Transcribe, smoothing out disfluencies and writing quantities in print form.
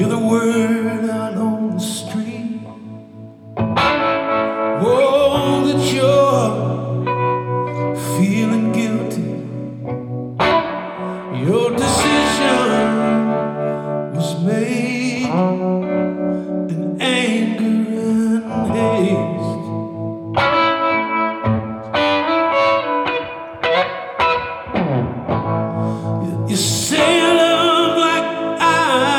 You're the word out on the street. Oh, that you're feeling guilty. Your decision was made.